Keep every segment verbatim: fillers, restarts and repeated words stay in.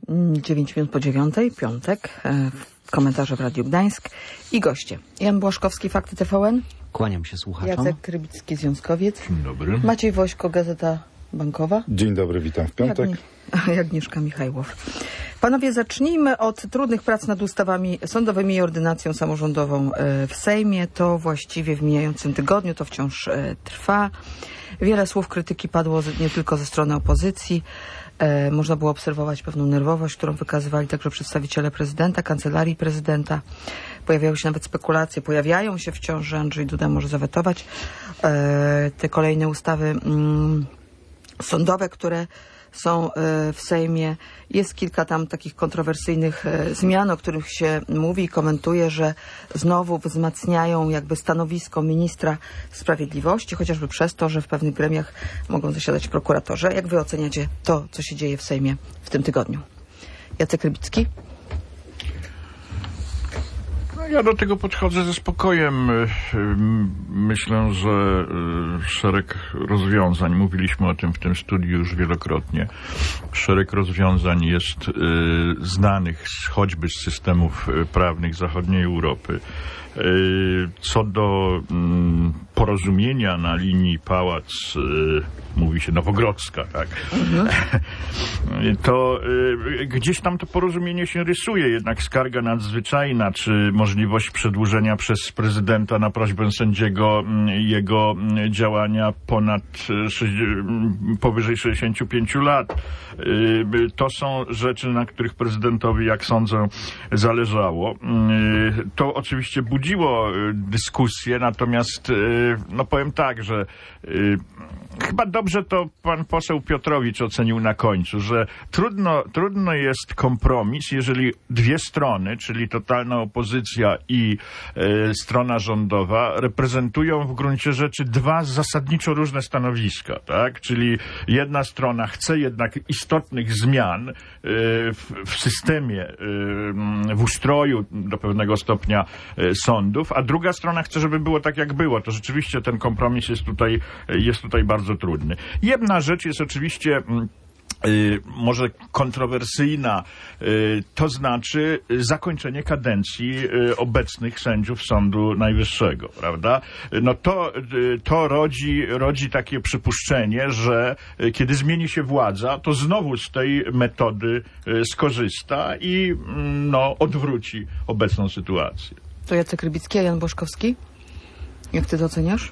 dziewięć minut po dziewiątej, piątek, komentarze w Radiu Gdańsk i goście. Jan Błaszkowski, Fakty T V N. Kłaniam się słuchaczom. Jacek Rybicki, Związkowiec. Dzień dobry. Maciej Wośko, Gazeta Bankowa. Dzień dobry, witam w piątek. Jak, Agnieszka Michajłow. Panowie, zacznijmy od trudnych prac nad ustawami sądowymi i ordynacją samorządową w Sejmie. To właściwie w mijającym tygodniu, to wciąż trwa. Wiele słów krytyki padło nie tylko ze strony opozycji. E, można było obserwować pewną nerwowość, którą wykazywali także przedstawiciele prezydenta, kancelarii prezydenta. Pojawiały się nawet spekulacje, pojawiają się wciąż, że Andrzej Duda może zawetować e, te kolejne ustawy mm, sądowe, które są w Sejmie. Jest kilka tam takich kontrowersyjnych zmian, o których się mówi i komentuje, że znowu wzmacniają jakby stanowisko ministra sprawiedliwości, chociażby przez to, że w pewnych gremiach mogą zasiadać prokuratorzy. Jak wy oceniacie to, co się dzieje w Sejmie w tym tygodniu? Jacek Rybicki? Ja do tego podchodzę ze spokojem. Myślę, że szereg rozwiązań, mówiliśmy o tym w tym studiu już wielokrotnie, szereg rozwiązań jest znanych choćby z systemów prawnych zachodniej Europy. Co do porozumienia na linii Pałac, mówi się Nowogrodzka, tak? Mhm. To gdzieś tam to porozumienie się rysuje, jednak skarga nadzwyczajna, czy możliwość przedłużenia przez prezydenta na prośbę sędziego jego działania ponad powyżej sześćdziesięciu pięciu lat. To są rzeczy, na których prezydentowi, jak sądzę, zależało. To oczywiście budziło dyskusję, natomiast no powiem tak, że chyba dobrze to pan poseł Piotrowicz ocenił na końcu, że trudno, trudno jest kompromis, jeżeli dwie strony, czyli totalna opozycja i e, strona rządowa, reprezentują w gruncie rzeczy dwa zasadniczo różne stanowiska, tak? Czyli jedna strona chce jednak istotnych zmian e, w, w systemie, e, w ustroju do pewnego stopnia e, sądów, a druga strona chce, żeby było tak, jak było. To rzeczywiście ten kompromis jest tutaj, jest tutaj bardzo trudny. Jedna rzecz jest oczywiście y, może kontrowersyjna, y, to znaczy zakończenie kadencji y, obecnych sędziów Sądu Najwyższego, prawda? No to, y, to rodzi, rodzi takie przypuszczenie, że y, kiedy zmieni się władza, to znowu z tej metody y, skorzysta i y, no, odwróci obecną sytuację. To Jacek Rybicki, a Jan Błaszkowski? Jak ty to oceniasz?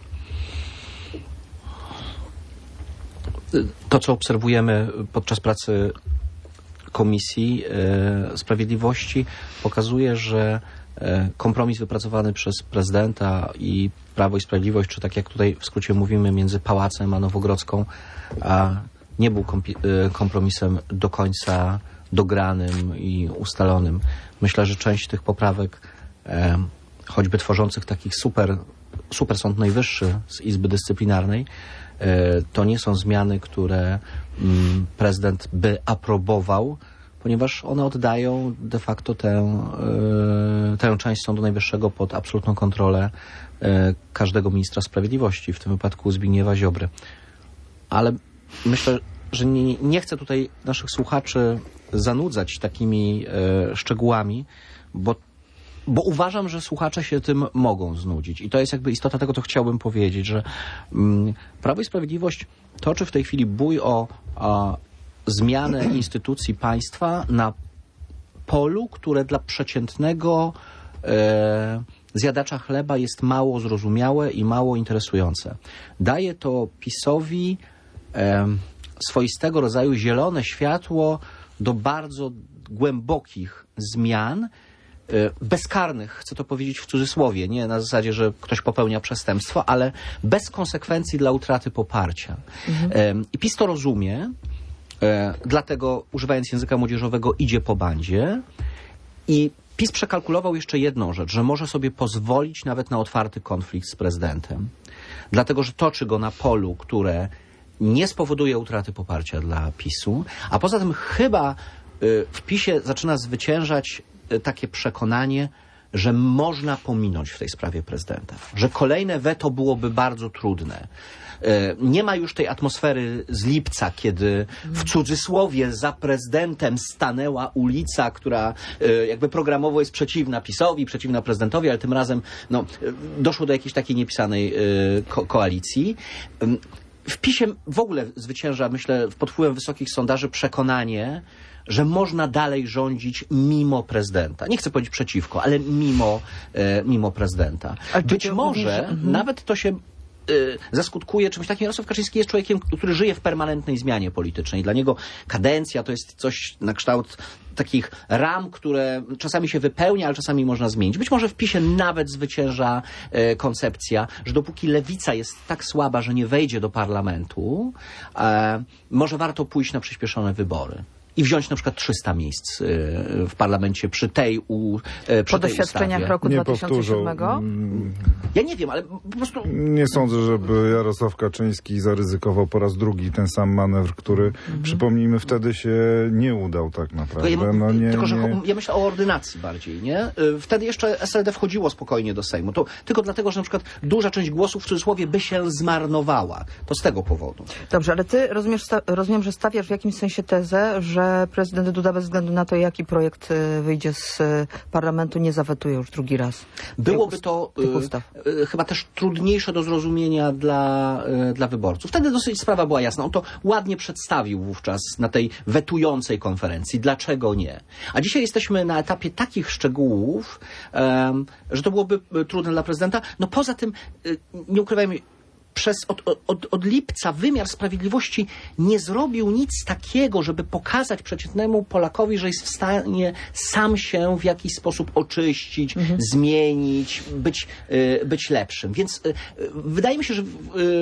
To, co obserwujemy podczas pracy Komisji e, Sprawiedliwości, pokazuje, że e, kompromis wypracowany przez prezydenta i Prawo i Sprawiedliwość, czy tak jak tutaj w skrócie mówimy, między Pałacem a Nowogrodzką, a nie był kompi- kompromisem do końca dogranym i ustalonym. Myślę, że część tych poprawek, e, choćby tworzących takich super, super Sąd Najwyższy z Izby Dyscyplinarnej, to nie są zmiany, które prezydent by aprobował, ponieważ one oddają de facto tę, tę część Sądu Najwyższego pod absolutną kontrolę każdego ministra sprawiedliwości, w tym wypadku Zbigniewa Ziobry. Ale myślę, że nie, nie chcę tutaj naszych słuchaczy zanudzać takimi szczegółami, bo Bo uważam, że słuchacze się tym mogą znudzić. I to jest jakby istota tego, co chciałbym powiedzieć, że mm, Prawo i Sprawiedliwość toczy w tej chwili bój o, o zmianę instytucji państwa na polu, które dla przeciętnego e, zjadacza chleba jest mało zrozumiałe i mało interesujące. Daje to PiS-owi e, swoistego rodzaju zielone światło do bardzo głębokich zmian, bezkarnych, chcę to powiedzieć w cudzysłowie, nie na zasadzie, że ktoś popełnia przestępstwo, ale bez konsekwencji dla utraty poparcia. Mhm. I PiS to rozumie, dlatego używając języka młodzieżowego idzie po bandzie i PiS przekalkulował jeszcze jedną rzecz, że może sobie pozwolić nawet na otwarty konflikt z prezydentem, dlatego, że toczy go na polu, które nie spowoduje utraty poparcia dla PiSu, a poza tym chyba w PiSie zaczyna zwyciężać takie przekonanie, że można pominąć w tej sprawie prezydenta, że kolejne weto byłoby bardzo trudne. Nie ma już tej atmosfery z lipca, kiedy w cudzysłowie za prezydentem stanęła ulica, która jakby programowo jest przeciwna PiS-owi, przeciwna prezydentowi, ale tym razem no, doszło do jakiejś takiej niepisanej ko- koalicji. W PiS-ie w ogóle zwycięża, myślę, pod wpływem wysokich sondaży przekonanie, że można dalej rządzić mimo prezydenta. Nie chcę powiedzieć przeciwko, ale mimo, e, mimo prezydenta. Być może mhm. nawet to się y, zaskutkuje czymś takim. Jarosław Kaczyński jest człowiekiem, który żyje w permanentnej zmianie politycznej. Dla niego kadencja to jest coś na kształt takich ram, które czasami się wypełnia, ale czasami można zmienić. Być może w PiS-ie nawet zwycięża e, koncepcja, że dopóki lewica jest tak słaba, że nie wejdzie do parlamentu, e, może warto pójść na przyspieszone wybory. I wziąć na przykład trzysta miejsc y, w parlamencie przy tej u, y, przy Po tej doświadczeniach ustawie. roku Nie dwa tysiące siódmego? powtórzą. Ja nie wiem, ale po prostu... Nie sądzę, żeby Jarosław Kaczyński zaryzykował po raz drugi ten sam manewr, który, mhm. przypomnijmy, wtedy się nie udał tak naprawdę. Tylko, ja, no nie, tylko że nie... ja myślę o ordynacji bardziej, nie? Y, Wtedy jeszcze S L D wchodziło spokojnie do Sejmu. To tylko dlatego, że na przykład duża część głosów w cudzysłowie by się zmarnowała. To z tego powodu. Dobrze, ale ty rozumiesz, sta- rozumiem, że stawiasz w jakimś sensie tezę, że prezydent Duda bez względu na to, jaki projekt y, wyjdzie z y, parlamentu, nie zawetuje już drugi raz. Byłoby to y, y, chyba też trudniejsze do zrozumienia dla, y, dla wyborców. Wtedy dosyć sprawa była jasna. On to ładnie przedstawił wówczas na tej wetującej konferencji. Dlaczego nie? A dzisiaj jesteśmy na etapie takich szczegółów, um, że to byłoby trudne dla prezydenta. No poza tym, y, nie ukrywajmy, Przez od, od, od lipca wymiar sprawiedliwości nie zrobił nic takiego, żeby pokazać przeciętnemu Polakowi, że jest w stanie sam się w jakiś sposób oczyścić, mhm. zmienić, być, y, być lepszym. Więc y, wydaje mi się, że y,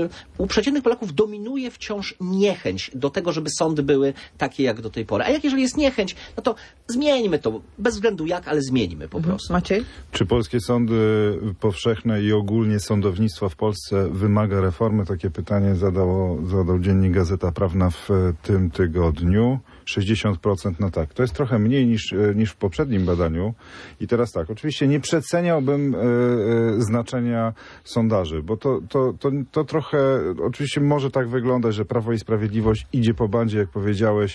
u przeciętnych Polaków dominuje wciąż niechęć do tego, żeby sądy były takie jak do tej pory. A jak jeżeli jest niechęć, no to zmieńmy to. Bez względu jak, ale zmienimy po Mhm. prostu. Maciej? Czy polskie sądy powszechne i ogólnie sądownictwo w Polsce wymaga reformy? Takie pytanie zadało, zadał dziennik Gazeta Prawna w tym tygodniu. sześćdziesiąt procent na tak. To jest trochę mniej niż, niż w poprzednim badaniu. I teraz tak, oczywiście nie przeceniałbym e, e, znaczenia sondaży, bo to, to, to, to trochę, oczywiście może tak wyglądać, że Prawo i Sprawiedliwość idzie po bandzie, jak powiedziałeś,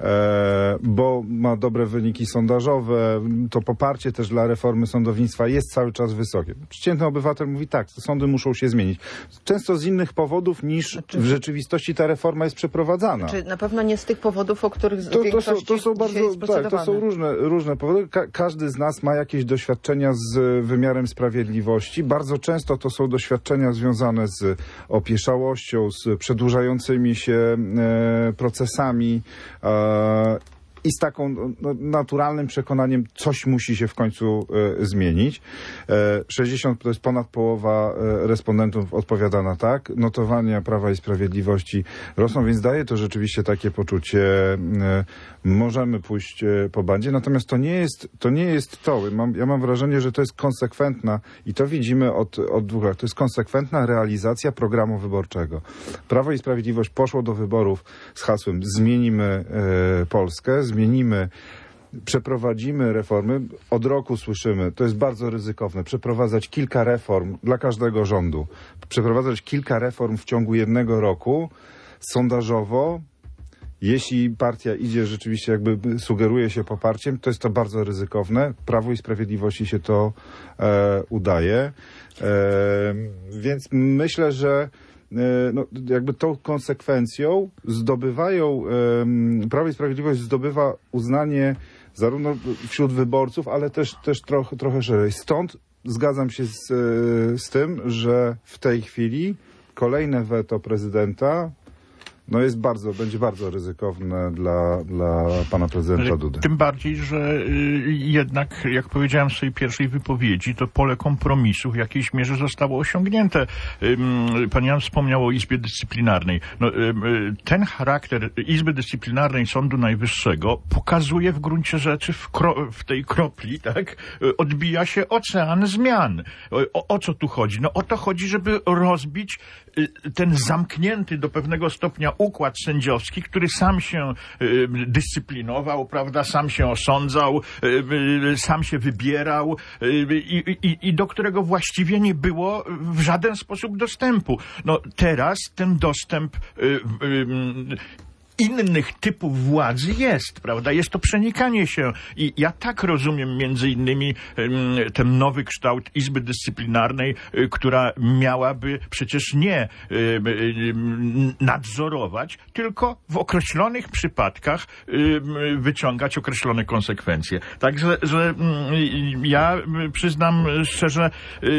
e, bo ma dobre wyniki sondażowe. To poparcie też dla reformy sądownictwa jest cały czas wysokie. Przeciętny obywatel mówi tak, sądy muszą się zmienić. Często z innych powodów niż znaczy, w rzeczywistości ta reforma jest przeprowadzana. Czy na pewno nie z tych powodów, o których To, to, są, to są bardzo, tak, to są różne, różne powody. Ka- każdy z nas ma jakieś doświadczenia z wymiarem sprawiedliwości. Bardzo często to są doświadczenia związane z opieszałością, z przedłużającymi się e, procesami e, i z taką no, naturalnym przekonaniem, coś musi się w końcu e, zmienić. E, sześćdziesiąt to jest ponad połowa e, respondentów odpowiada na tak. Notowania Prawa i Sprawiedliwości rosną, więc daje to rzeczywiście takie poczucie, e, możemy pójść e, po bandzie. Natomiast to nie jest to. Nie jest to. Mam, ja mam wrażenie, że to jest konsekwentna i to widzimy od, od dwóch lat. To jest konsekwentna realizacja programu wyborczego. Prawo i Sprawiedliwość poszło do wyborów z hasłem zmienimy e, Polskę, zmienimy, przeprowadzimy reformy. Od roku słyszymy, to jest bardzo ryzykowne, przeprowadzać kilka reform dla każdego rządu. Przeprowadzać kilka reform w ciągu jednego roku, sondażowo, jeśli partia idzie rzeczywiście, jakby sugeruje się poparciem, to jest to bardzo ryzykowne. Prawu i Sprawiedliwości się to e, udaje. E, więc myślę, że no, jakby tą konsekwencją zdobywają, um, Prawo i Sprawiedliwość zdobywa uznanie zarówno wśród wyborców, ale też, też trochę, trochę szerzej. Stąd zgadzam się z, z tym, że w tej chwili kolejne weto prezydenta no jest bardzo, będzie bardzo ryzykowne dla, dla pana prezydenta Dudy. Tym bardziej, że y, jednak, jak powiedziałem w swojej pierwszej wypowiedzi, to pole kompromisu w jakiejś mierze zostało osiągnięte. Y, pan Jan wspomniał o Izbie Dyscyplinarnej. No, y, y, ten charakter Izby Dyscyplinarnej Sądu Najwyższego pokazuje w gruncie rzeczy w, kro, w tej kropli, tak, y, odbija się ocean zmian. O, o, o co tu chodzi? No o to chodzi, żeby rozbić ten zamknięty do pewnego stopnia układ sędziowski, który sam się dyscyplinował, prawda, sam się osądzał, sam się wybierał i, i, i do którego właściwie nie było w żaden sposób dostępu. No teraz ten dostęp innych typów władzy jest, prawda? Jest to przenikanie się i ja tak rozumiem między innymi ten nowy kształt Izby Dyscyplinarnej, która miałaby przecież nie nadzorować, tylko w określonych przypadkach wyciągać określone konsekwencje. Także, że ja przyznam szczerze,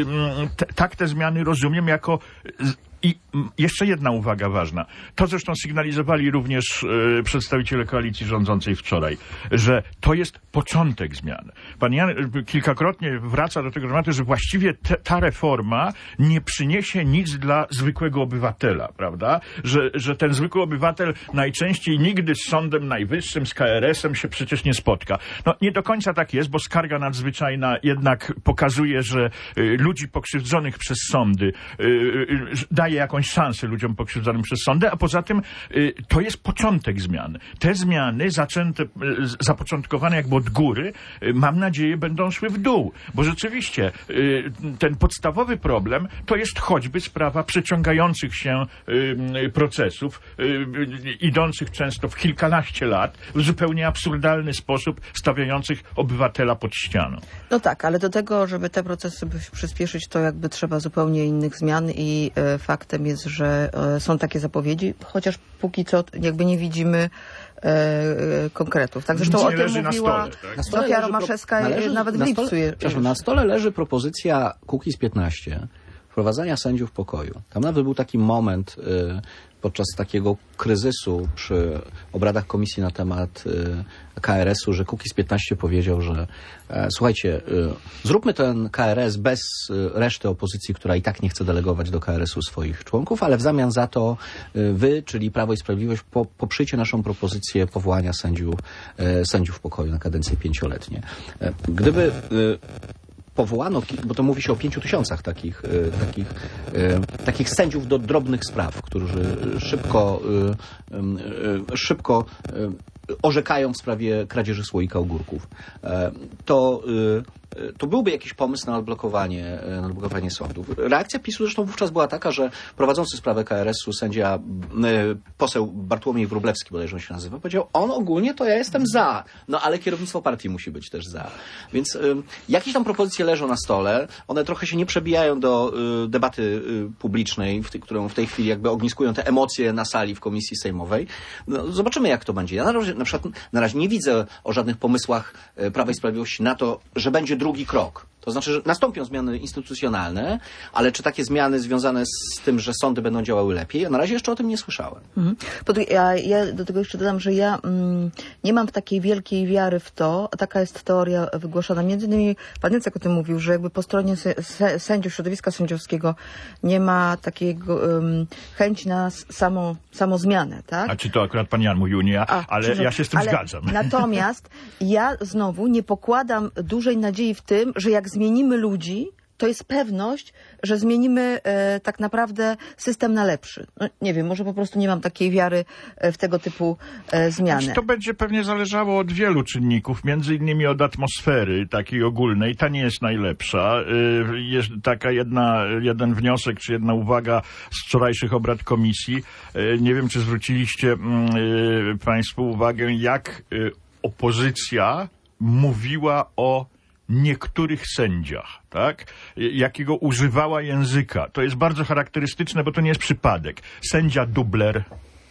tak te zmiany rozumiem jako... I jeszcze jedna uwaga ważna. To zresztą sygnalizowali również e, przedstawiciele koalicji rządzącej wczoraj, że to jest początek zmian. Pan Jan kilkakrotnie wraca do tego tematu, że właściwie te, ta reforma nie przyniesie nic dla zwykłego obywatela, prawda? Że, że ten zwykły obywatel najczęściej nigdy z Sądem Najwyższym, z K R S-em się przecież nie spotka. No nie do końca tak jest, bo skarga nadzwyczajna jednak pokazuje, że y, ludzi pokrzywdzonych przez sądy y, y, daje jakąś szansę ludziom pokrzywdzonym przez sądy, a poza tym y, to jest początek zmian. Te zmiany zaczęte, y, zapoczątkowane jakby od góry, y, mam nadzieję, będą szły w dół, bo rzeczywiście y, ten podstawowy problem to jest choćby sprawa przeciągających się y, procesów, y, y, idących często w kilkanaście lat, w zupełnie absurdalny sposób stawiających obywatela pod ścianą. No tak, ale do tego, żeby te procesy przyspieszyć, to jakby trzeba zupełnie innych zmian i y, faktem jest, że y, są takie zapowiedzi, chociaż póki co jakby nie widzimy e, konkretów. Tak zresztą o tym mówiła Zofia Romaszewska należy, nawet w lipcu. Przepraszam, na stole leży propozycja Kukiz piętnaście wprowadzania sędziów pokoju. Tam nawet był taki moment y, podczas takiego kryzysu przy obradach komisji na temat y, K R S-u, że Kukiz piętnaście powiedział, że e, słuchajcie, y, zróbmy ten K R S bez y, reszty opozycji, która i tak nie chce delegować do K R S-u swoich członków, ale w zamian za to y, wy, czyli Prawo i Sprawiedliwość, po, poprzyjcie naszą propozycję powołania sędziów, y, sędziów pokoju na kadencję pięcioletnie. E, gdyby y, powołano, bo to mówi się o pięciu tysiącach takich, takich, takich sędziów do drobnych spraw, którzy szybko, szybko orzekają w sprawie kradzieży słoika ogórków. To, to byłby jakiś pomysł na odblokowanie, na odblokowanie sądów. Reakcja PiSu zresztą wówczas była taka, że prowadzący sprawę K R S-u sędzia, poseł Bartłomiej Wróblewski, bodajże on się nazywa, powiedział, on ogólnie to ja jestem za, no ale kierownictwo partii musi być też za. Więc y, jakieś tam propozycje leżą na stole, one trochę się nie przebijają do y, debaty y, publicznej, w ty, którą w tej chwili jakby ogniskują te emocje na sali w komisji sejmowej. No, zobaczymy, jak to będzie. Ja na razie, na przykład, na razie nie widzę o żadnych pomysłach y, Prawa i Sprawiedliwości na to, że będzie drugi krok. To znaczy, że nastąpią zmiany instytucjonalne, ale czy takie zmiany związane z tym, że sądy będą działały lepiej? Ja na razie jeszcze o tym nie słyszałem. Mhm. Ja, ja do tego jeszcze dodam, że ja mm, nie mam takiej wielkiej wiary w to, taka jest teoria wygłoszona. Między innymi pan Jacek o tym mówił, że jakby po stronie se, sędziów, środowiska sędziowskiego nie ma takiego um, chęci na samą, samą zmianę, tak? A czy to akurat pan Jan mówił, nie ja, A, ale ja się z tym ale zgadzam. Natomiast ja znowu nie pokładam dużej nadziei w tym, że jak zmienimy ludzi, to jest pewność, że zmienimy e, tak naprawdę system na lepszy. No, nie wiem, może po prostu nie mam takiej wiary w tego typu e, zmiany. To będzie pewnie zależało od wielu czynników, między innymi od atmosfery takiej ogólnej. Ta nie jest najlepsza. Y, jest taka jedna, jeden wniosek, czy jedna uwaga z wczorajszych obrad komisji. Y, nie wiem, czy zwróciliście y, państwo uwagę, jak y, opozycja mówiła o niektórych sędziach, tak? Jakiego używała języka. To jest bardzo charakterystyczne, bo to nie jest przypadek. Sędzia dubler,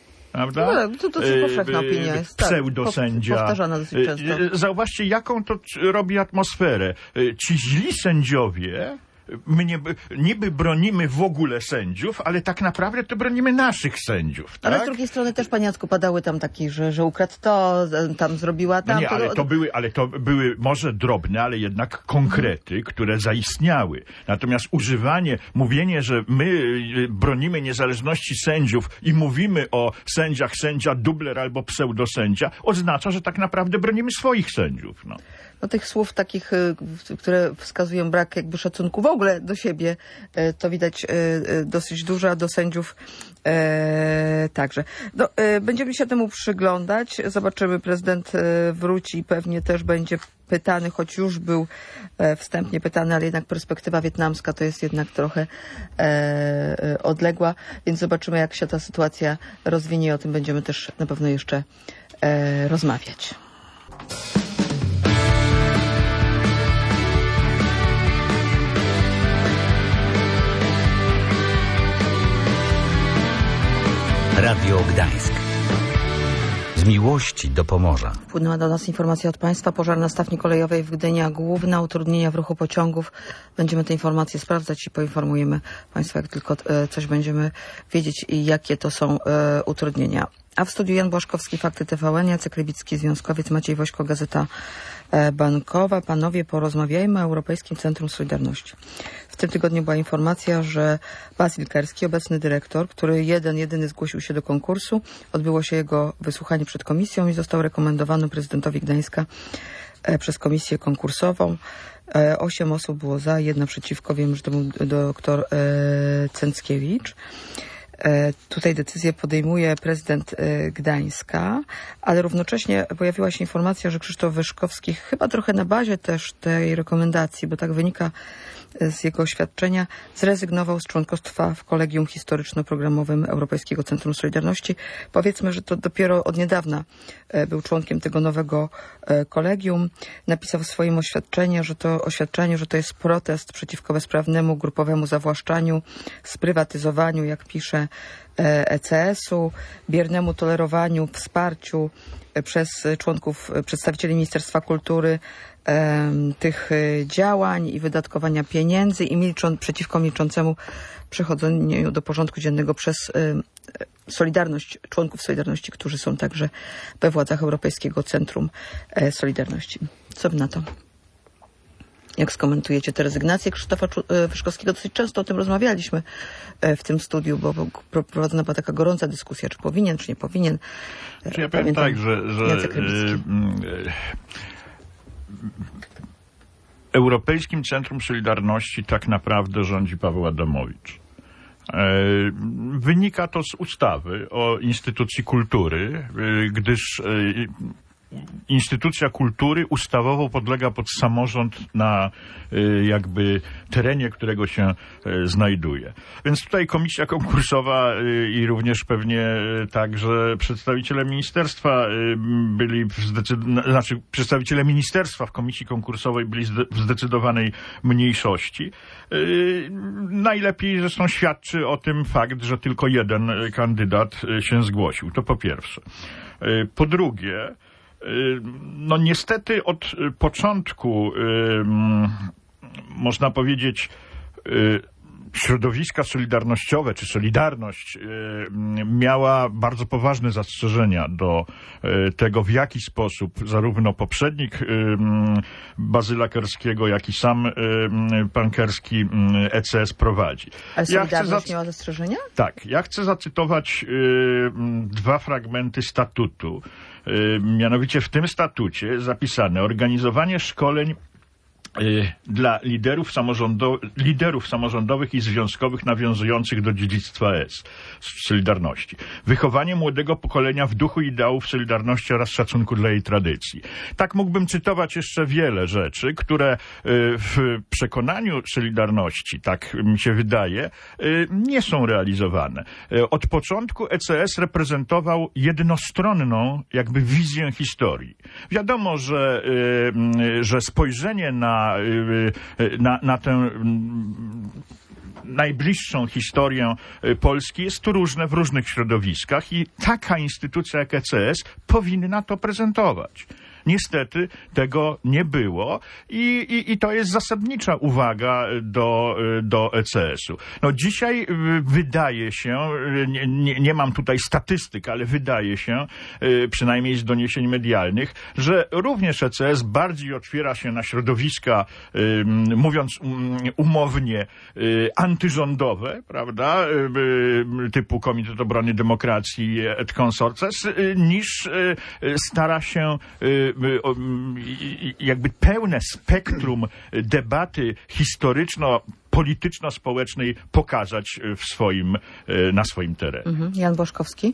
prawda? No, to dosyć powszechna opinia jest. Pseudosędzia. Tak, powtarzana dosyć często. Zauważcie, jaką to robi atmosferę. Ci źli sędziowie, my nie, niby bronimy w ogóle sędziów, ale tak naprawdę to bronimy naszych sędziów. Tak? Ale z drugiej strony też, panie Jacku, padały tam takie, że, że ukradł to, tam zrobiła tam. No nie, ale to były, ale to były może drobne, ale jednak konkrety, hmm. które zaistniały. Natomiast używanie, mówienie, że my bronimy niezależności sędziów i mówimy o sędziach, sędzia dubler albo pseudosędzia, oznacza, że tak naprawdę bronimy swoich sędziów. No. No tych słów takich, które wskazują brak jakby szacunku w ogóle ogóle do siebie to widać dosyć dużo, a do sędziów e, także. No, e, będziemy się temu przyglądać. Zobaczymy, prezydent e, wróci i pewnie też będzie pytany, choć już był e, wstępnie pytany, ale jednak perspektywa wietnamska to jest jednak trochę e, e, odległa, więc zobaczymy, jak się ta sytuacja rozwinie. O tym będziemy też na pewno jeszcze e, rozmawiać. Radio Gdańsk. Z miłości do Pomorza. Wpłynęła do nas informacja od państwa. Pożar na stawni kolejowej w Gdyni, główne utrudnienia w ruchu pociągów. Będziemy te informacje sprawdzać i poinformujemy państwa, jak tylko coś będziemy wiedzieć i jakie to są e, utrudnienia. A w studiu Jan Błaszkowski, Fakty T V N, Jacek Rybicki, związkowiec, Maciej Wośko, Gazeta Bankowa. Panowie, porozmawiajmy o Europejskim Centrum Solidarności. W tym tygodniu była informacja, że Basil Kerski, obecny dyrektor, który jeden, jedyny zgłosił się do konkursu, odbyło się jego wysłuchanie przed komisją i został rekomendowany prezydentowi Gdańska przez komisję konkursową. Osiem osób było za, jedna przeciwko. Wiem, że to był doktor Cęckiewicz. Tutaj decyzję podejmuje prezydent Gdańska, ale równocześnie pojawiła się informacja, że Krzysztof Wyszkowski, chyba trochę na bazie też tej rekomendacji, bo tak wynika z jego oświadczenia, zrezygnował z członkostwa w Kolegium Historyczno-Programowym Europejskiego Centrum Solidarności. Powiedzmy, że to dopiero od niedawna był członkiem tego nowego kolegium. Napisał w swoim oświadczeniu, że to oświadczeniu, że to jest protest przeciwko bezprawnemu grupowemu zawłaszczaniu, sprywatyzowaniu, jak pisze, E C S-u, biernemu tolerowaniu, wsparciu przez członków, przedstawicieli Ministerstwa Kultury tych działań i wydatkowania pieniędzy i milczą, przeciwko milczącemu przechodzeniu do porządku dziennego przez Solidarność, członków Solidarności, którzy są także we władzach Europejskiego Centrum Solidarności. Co by na to? Jak skomentujecie te rezygnacje Krzysztofa Wyszkowskiego? Dosyć często o tym rozmawialiśmy w tym studiu, bo prowadzona była taka gorąca dyskusja, czy powinien, czy nie powinien. Czy ja powiem tak, że, że Europejskim Centrum Solidarności tak naprawdę rządzi Paweł Adamowicz. Wynika to z ustawy o instytucji kultury, gdyż instytucja kultury ustawowo podlega pod samorząd na jakby terenie, którego się znajduje. Więc tutaj komisja konkursowa i również pewnie także przedstawiciele ministerstwa byli w zdecyd- znaczy przedstawiciele ministerstwa w komisji konkursowej byli w zdecydowanej mniejszości. Najlepiej zresztą świadczy o tym fakt, że tylko jeden kandydat się zgłosił. To po pierwsze. Po drugie, no niestety od początku, można powiedzieć, środowiska solidarnościowe, czy Solidarność miała bardzo poważne zastrzeżenia do tego, w jaki sposób zarówno poprzednik Bazyla Kerskiego, jak i sam pan Kerski E C S prowadzi. Ale Solidarność ja miała zastrzeżenia? Tak. Ja chcę zacytować dwa fragmenty statutu. Mianowicie w tym statucie zapisane organizowanie szkoleń dla liderów, samorządo- liderów samorządowych i związkowych nawiązujących do dziedzictwa S, Solidarności. Wychowanie młodego pokolenia w duchu ideałów Solidarności oraz szacunku dla jej tradycji. Tak mógłbym cytować jeszcze wiele rzeczy, które w przekonaniu Solidarności, tak mi się wydaje, nie są realizowane. Od początku E C S reprezentował jednostronną jakby wizję historii. Wiadomo, że, że spojrzenie na Na, na tę najbliższą historię Polski jest tu różne w różnych środowiskach i taka instytucja jak E C S powinna to prezentować. Niestety tego nie było i, i, i to jest zasadnicza uwaga do, do E C S-u. No dzisiaj wydaje się, nie, nie, nie mam tutaj statystyk, ale wydaje się, przynajmniej z doniesień medialnych, że również E C S bardziej otwiera się na środowiska, mówiąc umownie, antyrządowe, prawda, typu Komitet Obrony Demokracji et Consortes, niż stara się jakby pełne spektrum debaty historyczno polityczno-społecznej pokazać w swoim, na swoim terenie. Mhm. Jan Boszkowski?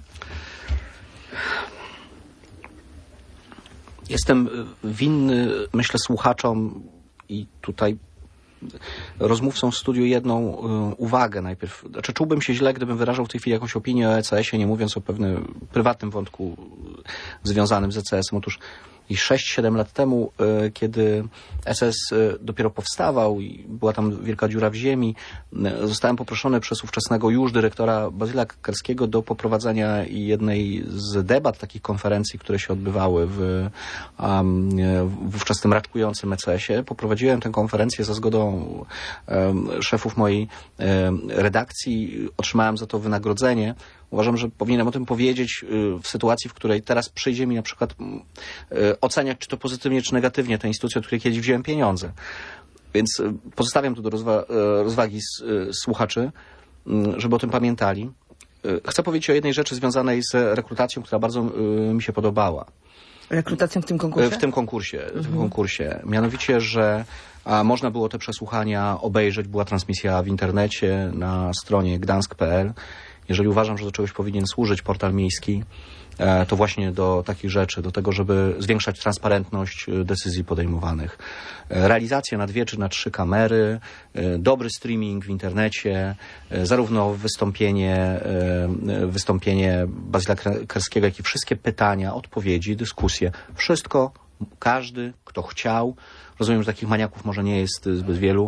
Jestem winny, myślę, słuchaczom i tutaj rozmówcom w studiu jedną y, uwagę najpierw. Znaczy, czułbym się źle, gdybym wyrażał w tej chwili jakąś opinię o E C S ie, nie mówiąc o pewnym prywatnym wątku związanym z E C S em. Otóż i sześć siedem lat temu, y, kiedy E C S y, dopiero powstawał i była tam wielka dziura w ziemi, y, zostałem poproszony przez ówczesnego już dyrektora Bazyla Karskiego do poprowadzenia jednej z debat, takich konferencji, które się odbywały w um, wówczas tym raczkującym E C S ie. Poprowadziłem tę konferencję za zgodą um, szefów mojej um, redakcji. Otrzymałem za to wynagrodzenie. Uważam, że powinienem o tym powiedzieć w sytuacji, w której teraz przyjdzie mi na przykład oceniać, czy to pozytywnie, czy negatywnie tę instytucję, od której kiedyś wziąłem pieniądze. Więc pozostawiam to do rozwa rozwagi słuchaczy, żeby o tym pamiętali. Chcę powiedzieć o jednej rzeczy związanej z rekrutacją, która bardzo mi się podobała. Rekrutacją w tym konkursie? W tym konkursie. W mhm. tym konkursie. Mianowicie, że a można było te przesłuchania obejrzeć. Była transmisja w internecie na stronie gdansk kropka p l. Jeżeli uważam, że do czegoś powinien służyć portal miejski, to właśnie do takich rzeczy, do tego, żeby zwiększać transparentność decyzji podejmowanych. Realizacja na dwie czy na trzy kamery, dobry streaming w internecie, zarówno wystąpienie, wystąpienie Bazyla Karskiego, jak i wszystkie pytania, odpowiedzi, dyskusje. Wszystko, każdy, kto chciał, rozumiem, że takich maniaków może nie jest zbyt wielu,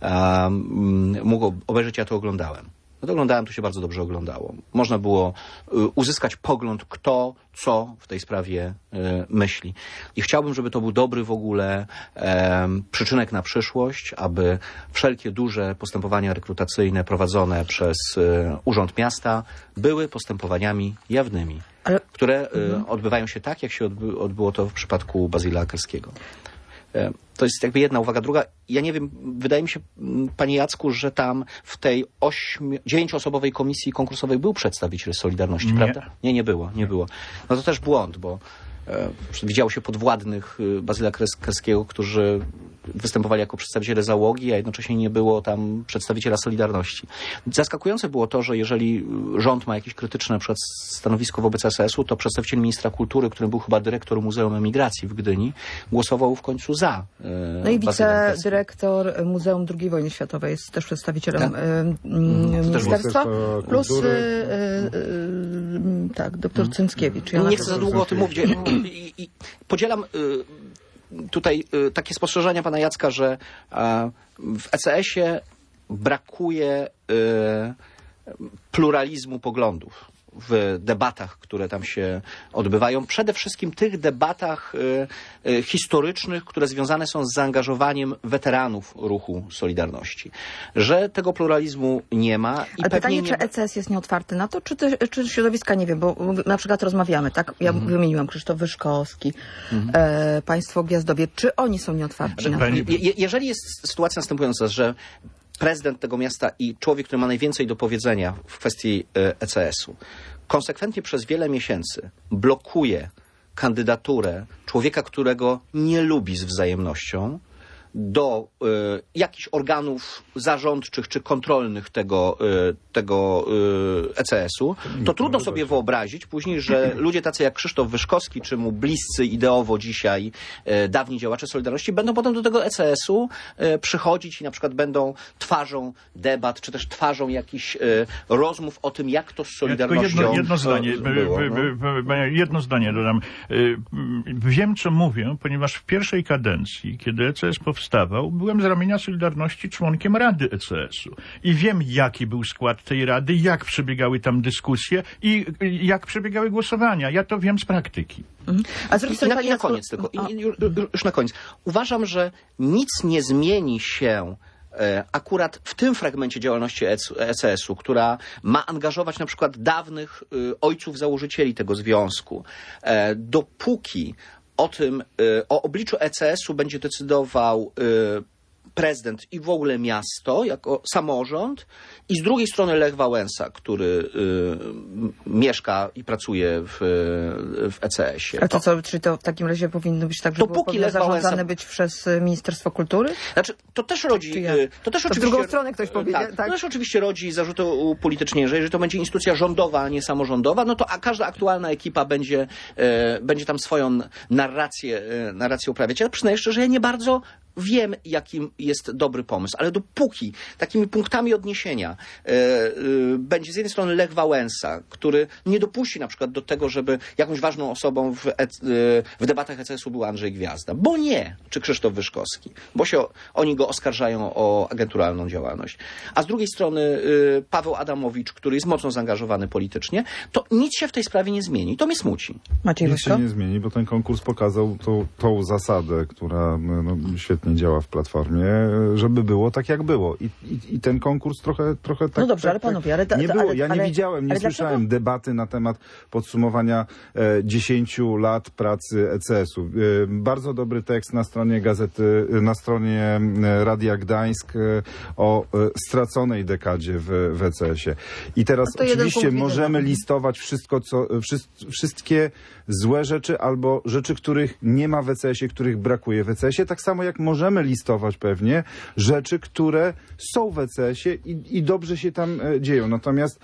mógł obejrzeć, ja to oglądałem. No to oglądałem, to się bardzo dobrze oglądało. Można było y, uzyskać pogląd, kto, co w tej sprawie y, myśli. I chciałbym, żeby to był dobry w ogóle y, przyczynek na przyszłość, aby wszelkie duże postępowania rekrutacyjne prowadzone przez y, Urząd Miasta były postępowaniami jawnymi, Ale... które y, mhm. odbywają się tak, jak się odby odbyło to w przypadku Bazyla Karskiego. To jest jakby jedna uwaga. Druga, ja nie wiem, wydaje mi się, panie Jacku, że tam w tej ośmiu, dziewięcioosobowej komisji konkursowej był przedstawiciel Solidarności, nie. prawda? Nie, nie było, nie było. No to też błąd, bo e, widziało się podwładnych Bazyla Karskiego, którzy występowali jako przedstawiciele załogi, a jednocześnie nie było tam przedstawiciela Solidarności. Zaskakujące było to, że jeżeli rząd ma jakieś krytyczne stanowisko wobec S S u, to przedstawiciel ministra kultury, którym był chyba dyrektor Muzeum Emigracji w Gdyni, głosował w końcu za. E, no i wicedyrektor Muzeum drugiej Wojny Światowej jest też przedstawicielem tak? e, ministerstwa. Plus e, e, tak, doktor hmm. Cęckiewicz. Ja nie chcę za długo o tym mówić. I, i podzielam tutaj takie spostrzeżenia pana Jacka, że w E C S ie brakuje pluralizmu poglądów w debatach, które tam się odbywają. Przede wszystkim tych debatach y, y, historycznych, które związane są z zaangażowaniem weteranów ruchu Solidarności. Że tego pluralizmu nie ma. I Ale pytanie, nie... czy E C S jest nieotwarty na to, czy, te, czy środowiska, nie wiem, bo na przykład rozmawiamy, tak? Ja mhm. wymieniłam Krzysztof Wyszkowski, mhm. e, państwo Gwiazdowie. Czy oni są nieotwarci na to? Je, jeżeli jest sytuacja następująca, że prezydent tego miasta i człowiek, który ma najwięcej do powiedzenia w kwestii E C S u, konsekwentnie przez wiele miesięcy blokuje kandydaturę człowieka, którego nie lubi z wzajemnością, do y, jakichś organów zarządczych czy kontrolnych tego, y, tego y, E C S u, to trudno sobie wyobrazić później, że ludzie tacy jak Krzysztof Wyszkowski, czy mu bliscy ideowo dzisiaj y, dawni działacze Solidarności, będą potem do tego E C S u y, przychodzić i na przykład będą twarzą debat, czy też twarzą jakichś y, rozmów o tym, jak to z Solidarnością jedno, jedno zdanie, było. No? Jedno zdanie dodam. Wiem, co mówię, ponieważ w pierwszej kadencji, kiedy E C S powstał, Wstawał, byłem z ramienia Solidarności członkiem Rady E C S u i wiem, jaki był skład tej Rady, jak przebiegały tam dyskusje i jak przebiegały głosowania. Ja to wiem z praktyki. Mhm. A z I, na, i na koniec tylko, I, już, już na koniec. Uważam, że nic nie zmieni się e, akurat w tym fragmencie działalności E C S u, która ma angażować na przykład dawnych e, ojców założycieli tego związku, e, dopóki o tym, o obliczu E C S u będzie decydował prezydent i w ogóle miasto jako samorząd i z drugiej strony Lech Wałęsa, który y, mieszka i pracuje w, w E C S ie. A to co, czy to w takim razie powinno być tak, że Dopóki było powinno Lech zarządzane Wałęsa... być przez Ministerstwo Kultury? Znaczy, to też rodzi... Ja? To też to oczywiście, w drugą stronę ktoś powie, tak, tak? To też oczywiście rodzi zarzuty upolitycznienia, że jeżeli to będzie instytucja rządowa, a nie samorządowa, no to a każda aktualna ekipa będzie, e, będzie tam swoją narrację, e, narrację uprawiać. Ja przyznaję szczerze, że ja nie bardzo wiem, jakim jest dobry pomysł, ale dopóki takimi punktami odniesienia e, e, będzie z jednej strony Lech Wałęsa, który nie dopuści na przykład do tego, żeby jakąś ważną osobą w, e, w debatach E C S u był Andrzej Gwiazda, bo nie, czy Krzysztof Wyszkowski, bo się oni go oskarżają o agenturalną działalność. A z drugiej strony e, Paweł Adamowicz, który jest mocno zaangażowany politycznie, to nic się w tej sprawie nie zmieni. To mnie smuci. Maciej Nic się nie zmieni, bo ten konkurs pokazał tą, tą zasadę, która no, świetnie nie działa w Platformie, żeby było tak, jak było. I, i, i ten konkurs trochę, trochę tak... No dobrze, tak, ale panowie, ale... Tak, nie to, było. ale, Ja nie ale, widziałem, nie słyszałem dlaczego? debaty na temat podsumowania e, dziesięciu lat pracy E C S u. E, bardzo dobry tekst na stronie gazety, na stronie Radia Gdańsk e, o e, straconej dekadzie w, w E C S ie. I teraz No oczywiście możemy listować wszystko, co, wszy- wszystkie złe rzeczy albo rzeczy, których nie ma w E C S ie, których brakuje w E C S ie, tak samo jak możemy listować pewnie rzeczy, które są w E C S ie i, i dobrze się tam e, dzieją. Natomiast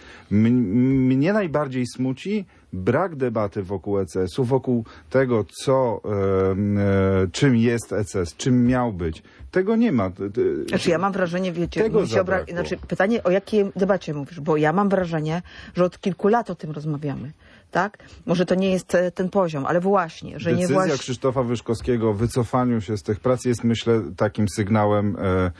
m- mnie najbardziej smuci brak debaty wokół E C S u, wokół tego, co, e, e, czym jest E C S, czym miał być. Tego nie ma. Znaczy ja mam wrażenie, wiecie, Tego mi się obra... znaczy, pytanie, o jakiej debacie mówisz, bo ja mam wrażenie, że od kilku lat o tym rozmawiamy. Tak? Może to nie jest ten poziom, ale właśnie, że Decyzja nie właśnie... Krzysztofa Wyszkowskiego o wycofaniu się z tych prac jest, myślę, takim sygnałem e,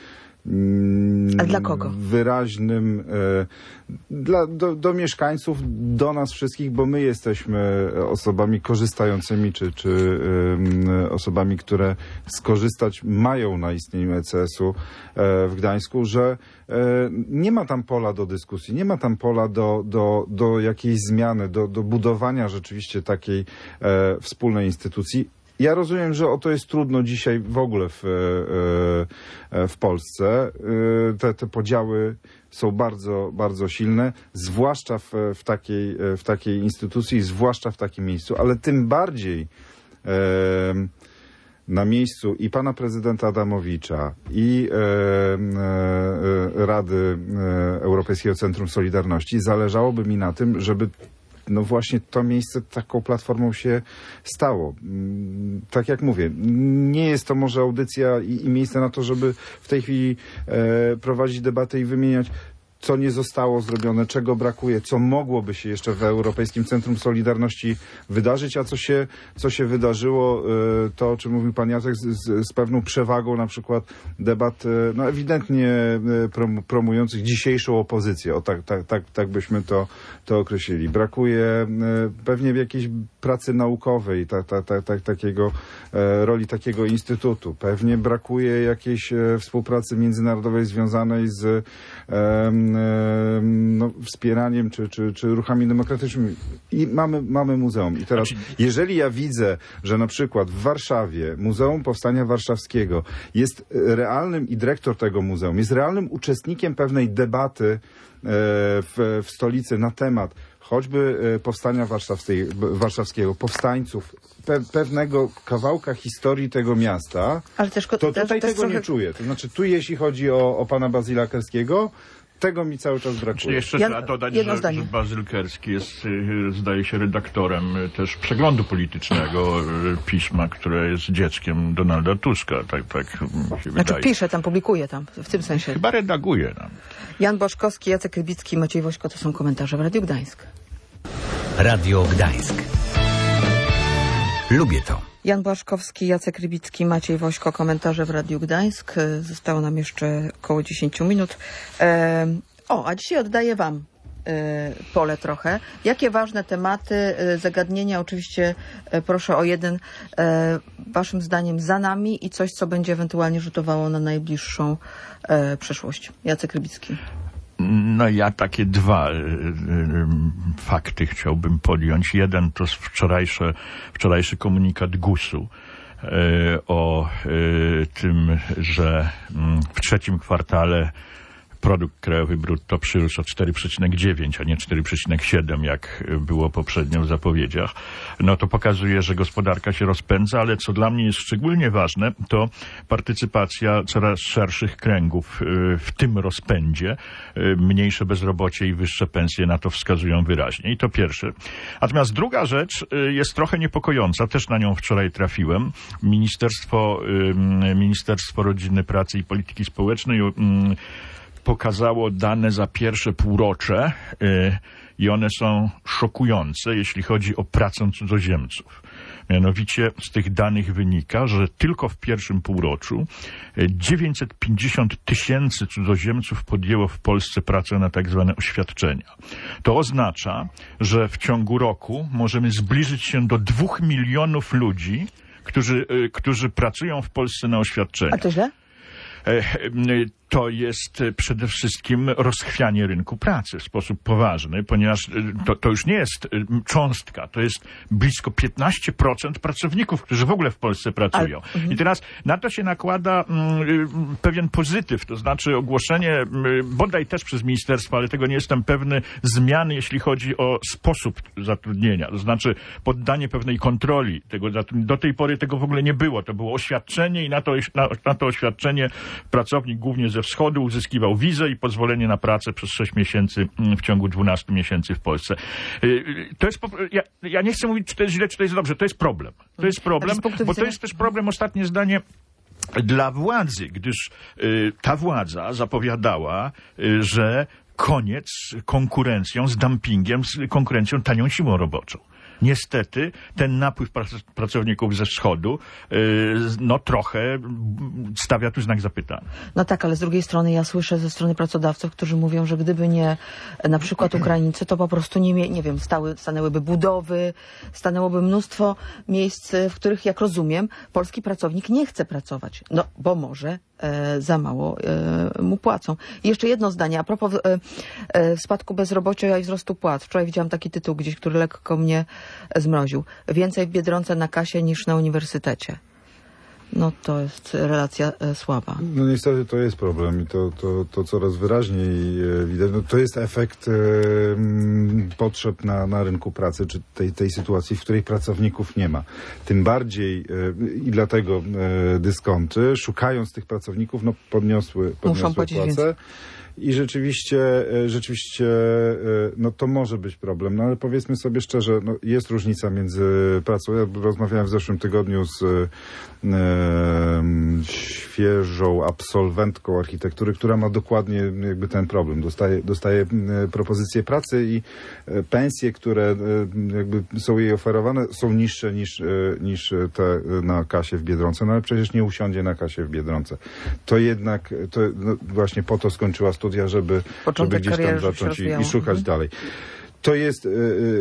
A dla kogo? wyraźnym e, dla, do, do mieszkańców, do nas wszystkich, bo my jesteśmy osobami korzystającymi, czy, czy e, osobami, które skorzystać mają na istnieniu E C S u e, w Gdańsku, że e, nie ma tam pola do dyskusji, nie ma tam pola do, do, do jakiejś zmiany, do, do budowania rzeczywiście takiej e, wspólnej instytucji. Ja rozumiem, że o to jest trudno dzisiaj w ogóle w, w Polsce. Te, te podziały są bardzo, bardzo silne, zwłaszcza w, w, takiej, w takiej instytucji, zwłaszcza w takim miejscu, ale tym bardziej na miejscu i pana prezydenta Adamowicza, i Rady Europejskiego Centrum Solidarności zależałoby mi na tym, żeby no właśnie to miejsce taką platformą się stało. Tak jak mówię, nie jest to może audycja i, i miejsce na to, żeby w tej chwili e, prowadzić debatę i wymieniać, co nie zostało zrobione, czego brakuje, co mogłoby się jeszcze w Europejskim Centrum Solidarności wydarzyć, a co się, co się wydarzyło, to o czym mówił pan Jacek, z, z, z pewną przewagą na przykład debat no ewidentnie prom, promujących dzisiejszą opozycję, o tak, tak, tak, tak byśmy to, to określili. Brakuje pewnie jakiejś pracy naukowej, ta, ta, ta, ta, takiego, roli takiego instytutu. Pewnie brakuje jakiejś współpracy międzynarodowej związanej z no, wspieraniem czy, czy, czy ruchami demokratycznymi. I mamy, mamy muzeum. I teraz, jeżeli ja widzę, że na przykład w Warszawie Muzeum Powstania Warszawskiego jest realnym, i dyrektor tego muzeum jest realnym uczestnikiem pewnej debaty w, w stolicy na temat choćby Powstania Warszawskiego, powstańców, pe, pewnego kawałka historii tego miasta, ale też, to też, tutaj też tego trochę... nie czuję. To znaczy tu jeśli chodzi o, o pana Bazyla Kerskiego, tego mi cały czas brakuje. Czy jeszcze Ja- trzeba dodać, jedno że, zdanie. że Bazyl Kerski jest, y, zdaje się, redaktorem y, też przeglądu politycznego y, pisma, które jest dzieckiem Donalda Tuska. Tak, tak mi się Znaczy wydaje. pisze tam, publikuje tam, w tym sensie. Chyba redaguje nam. Jan Błaszkowski, Jacek Rybicki, Maciej Wośko, to są komentarze w Radiu Gdańsk. Radio Gdańsk. Lubię to. Jan Błaszkowski, Jacek Rybicki, Maciej Wośko, komentarze w Radiu Gdańsk. Zostało nam jeszcze około dziesięć minut. E, o, a dzisiaj oddaję wam e, pole trochę. Jakie ważne tematy, e, zagadnienia, oczywiście e, proszę o jeden, e, waszym zdaniem za nami i coś, co będzie ewentualnie rzutowało na najbliższą e, przyszłość. Jacek Rybicki. No ja takie dwa y, y, y, fakty chciałbym podjąć. Jeden to wczorajsze, wczorajszy komunikat gusu y, o tym, że w trzecim kwartale produkt krajowy brutto przyrósł o cztery przecinek dziewięć, a nie cztery przecinek siedem, jak było poprzednio w zapowiedziach, no to pokazuje, że gospodarka się rozpędza, ale co dla mnie jest szczególnie ważne, to partycypacja coraz szerszych kręgów w tym rozpędzie. Mniejsze bezrobocie i wyższe pensje na to wskazują wyraźnie. I to pierwsze. Natomiast druga rzecz jest trochę niepokojąca, też na nią wczoraj trafiłem. Ministerstwo, Ministerstwo Rodziny, Pracy i Polityki Społecznej pokazało dane za pierwsze półrocze yy, i one są szokujące, jeśli chodzi o pracę cudzoziemców. Mianowicie z tych danych wynika, że tylko w pierwszym półroczu dziewięćset pięćdziesiąt tysięcy cudzoziemców podjęło w Polsce pracę na tak zwane oświadczenia. To oznacza, że w ciągu roku możemy zbliżyć się do dwóch milionów ludzi, którzy, yy, którzy pracują w Polsce na oświadczenia. A to źle? To jest przede wszystkim rozchwianie rynku pracy w sposób poważny, ponieważ to, to już nie jest cząstka, to jest blisko piętnaście procent pracowników, którzy w ogóle w Polsce pracują. I teraz na to się nakłada mm, pewien pozytyw, to znaczy ogłoszenie, bodaj też przez ministerstwo, ale tego nie jestem pewny, zmiany, jeśli chodzi o sposób zatrudnienia, to znaczy poddanie pewnej kontroli tego zatrudnienia. Do tej pory tego w ogóle nie było, to było oświadczenie i na to, na, na to oświadczenie pracownik głównie ze wschodu uzyskiwał wizę i pozwolenie na pracę przez sześć miesięcy w ciągu dwunastu miesięcy w Polsce. To jest, ja, ja nie chcę mówić, czy to jest źle, czy to jest dobrze, to jest problem. To jest problem, bo to jest też problem, ostatnie zdanie, dla władzy, gdyż y, ta władza zapowiadała, y, że koniec z konkurencją, z dumpingiem, z konkurencją tanią siłą roboczą. Niestety ten napływ pracowników ze wschodu yy, no trochę stawia tu znak zapytania. No tak, ale z drugiej strony ja słyszę ze strony pracodawców, którzy mówią, że gdyby nie na przykład Ukraińcy, to po prostu nie, nie wiem, stały, stanęłyby budowy, stanęłoby mnóstwo miejsc, w których, jak rozumiem, polski pracownik nie chce pracować. No, bo może e, za mało e, mu płacą. I jeszcze jedno zdanie a propos e, e, spadku bezrobocia i wzrostu płac. Wczoraj widziałam taki tytuł gdzieś, który lekko mnie zmroził. Więcej w Biedronce na kasie niż na uniwersytecie. No to jest relacja e, słaba. No niestety to jest problem i to, to, to coraz wyraźniej e, widać. No, to jest efekt e, m, potrzeb na, na rynku pracy, czy tej, tej sytuacji, w której pracowników nie ma. Tym bardziej e, i dlatego e, dyskonty, szukając tych pracowników, no podniosły, podniosły płace. I rzeczywiście, rzeczywiście, no to może być problem, no ale powiedzmy sobie szczerze, no jest różnica między pracą. Ja rozmawiałem w zeszłym tygodniu z e, świeżą absolwentką architektury, która ma dokładnie jakby ten problem. Dostaje, dostaje propozycje pracy i pensje, które jakby są jej oferowane, są niższe niż, niż te na kasie w Biedronce, no ale przecież nie usiądzie na kasie w Biedronce. To jednak, to no właśnie po to skończyła studia, żeby, żeby gdzieś tam zacząć i, i szukać mhm. dalej. To jest,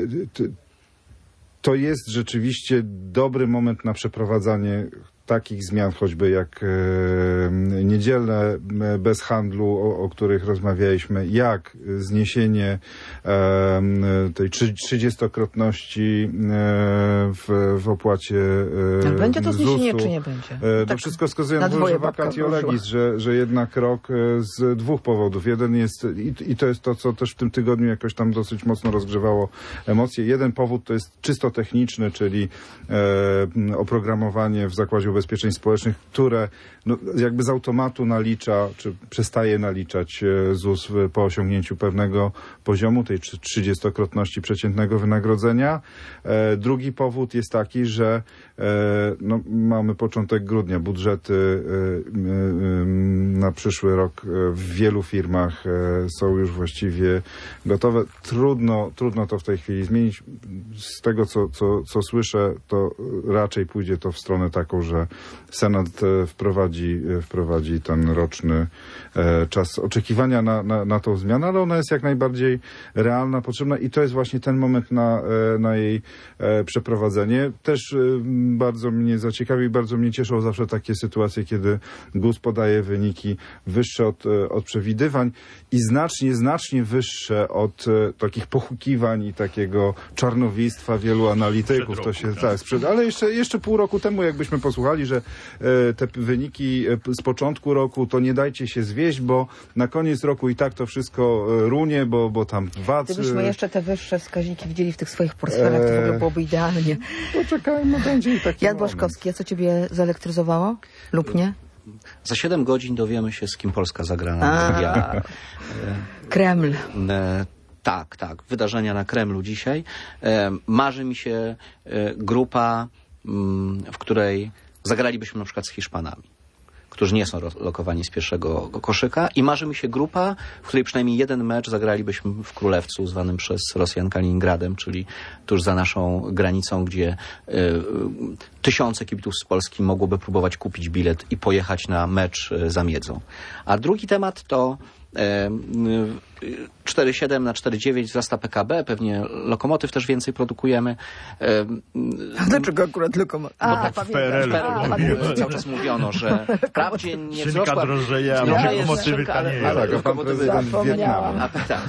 to jest rzeczywiście dobry moment na przeprowadzanie takich zmian, choćby jak e, niedzielne bez handlu, o, o których rozmawialiśmy, jak zniesienie e, tej trzydziestokrotności e, w, w opłacie e, będzie to zniesienie, zusu. Czy nie będzie? E, tak to wszystko wskazuje na to, że vacatio legis, że, że jednak rok z dwóch powodów. Jeden jest, i, i to jest to, co też w tym tygodniu jakoś tam dosyć mocno rozgrzewało emocje. Jeden powód to jest czysto techniczny, czyli e, oprogramowanie w Zakładzie Ubezpieczeń Społecznych, które no, jakby z automatu nalicza, czy przestaje naliczać ZUS po osiągnięciu pewnego poziomu, tej trzydziestokrotności przeciętnego wynagrodzenia. E, drugi powód jest taki, że e, no, mamy początek grudnia. Budżety e, e, na przyszły rok w wielu firmach e, są już właściwie gotowe. Trudno, trudno to w tej chwili zmienić. Z tego, co, co, co słyszę, to raczej pójdzie to w stronę taką, że Senat wprowadzi, wprowadzi ten roczny e, czas oczekiwania na, na, na tą zmianę, ale ona jest jak najbardziej realna, potrzebna i to jest właśnie ten moment na, e, na jej e, przeprowadzenie. Też e, bardzo mnie zaciekawi i bardzo mnie cieszą zawsze takie sytuacje, kiedy GUS podaje wyniki wyższe od, od przewidywań i znacznie, znacznie wyższe od e, takich pochukiwań i takiego czarnowictwa wielu analityków. To się, tak, sprzed, ale jeszcze, jeszcze pół roku temu, jakbyśmy posłuchali alarmowali, że e, te wyniki z początku roku to nie dajcie się zwieść, bo na koniec roku i tak to wszystko e, runie, bo, bo tam V A C... Gdybyśmy jeszcze te wyższe wskaźniki widzieli w tych swoich portfelach, to w ogóle byłoby idealnie. Poczekajmy, będzie i taki Jan Błaszkowski, a co ciebie zelektryzowało? Lub nie? Za siedem godzin dowiemy się, z kim Polska zagra na mundialu. Kreml. E, tak, tak. Wydarzenia na Kremlu dzisiaj. E, marzy mi się e, grupa, m, w której zagralibyśmy na przykład z Hiszpanami, którzy nie są lokowani z pierwszego koszyka, i marzy mi się grupa, w której przynajmniej jeden mecz zagralibyśmy w Królewcu, zwanym przez Rosjan Kaliningradem, czyli tuż za naszą granicą, gdzie y, y, tysiące kibiców z Polski mogłoby próbować kupić bilet i pojechać na mecz y, za miedzą. A drugi temat to cztery siedem na cztery dziewięć wzrasta P K B, pewnie lokomotyw też więcej produkujemy. A dlaczego akurat lokomotyw? Bo tak w P R L u cały czas mówiono, że wprawdzie nie Szynka wzrosła... drożeje, a lokomotywy tanieje. Tak, a pan prezydent w Wietnamie. A, tak.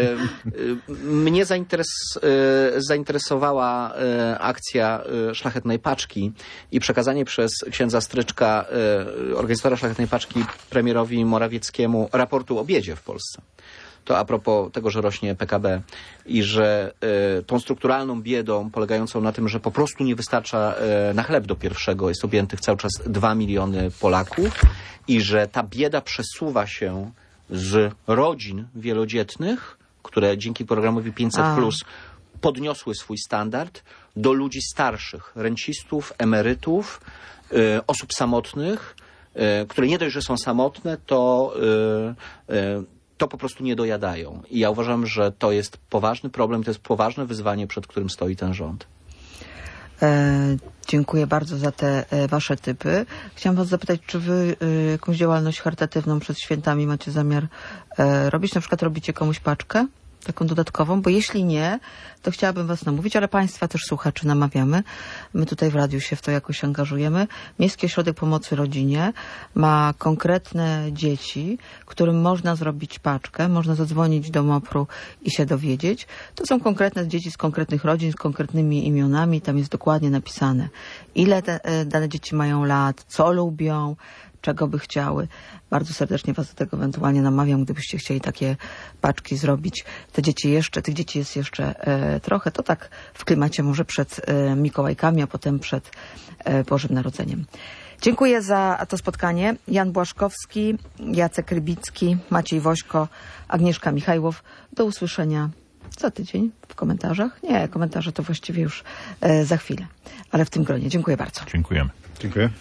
Mnie zainteres, zainteresowała akcja Szlachetnej Paczki i przekazanie przez księdza Stryczka, organizatora Szlachetnej Paczki, premierowi Morawieckiemu raportu o biedzie w Polsce. To a propos tego, że rośnie P K B i że y, tą strukturalną biedą polegającą na tym, że po prostu nie wystarcza y, na chleb do pierwszego, jest objętych cały czas dwa miliony Polaków i że ta bieda przesuwa się z rodzin wielodzietnych, które dzięki programowi pięćset plus podniosły swój standard, do ludzi starszych, rencistów, emerytów, y, osób samotnych, y, które nie dość, że są samotne, to y, y, to po prostu nie dojadają. I ja uważam, że to jest poważny problem, to jest poważne wyzwanie, przed którym stoi ten rząd. E, dziękuję bardzo za te e, wasze typy. Chciałam was zapytać, czy wy e, jakąś działalność charytatywną przed świętami macie zamiar e, robić? Na przykład robicie komuś paczkę? Taką dodatkową, bo jeśli nie, to chciałabym was namówić, ale państwa też słuchaczy namawiamy. My tutaj w radiu się w to jakoś angażujemy. Miejski Ośrodek Pomocy Rodzinie ma konkretne dzieci, którym można zrobić paczkę, można zadzwonić do MOPR-u i się dowiedzieć. To są konkretne dzieci z konkretnych rodzin, z konkretnymi imionami. Tam jest dokładnie napisane, ile te dane dzieci mają lat, co lubią, czego by chciały. Bardzo serdecznie was do tego ewentualnie namawiam, gdybyście chcieli takie paczki zrobić. Te dzieci jeszcze, tych dzieci jest jeszcze e, trochę. To tak w klimacie może przed e, Mikołajkami, a potem przed e, Bożym Narodzeniem. Dziękuję za to spotkanie. Jan Błaszkowski, Jacek Rybicki, Maciej Wośko, Agnieszka Michajłow. Do usłyszenia za tydzień w komentarzach. Nie, komentarze to właściwie już e, za chwilę, ale w tym gronie. Dziękuję bardzo. Dziękujemy. Dziękuję.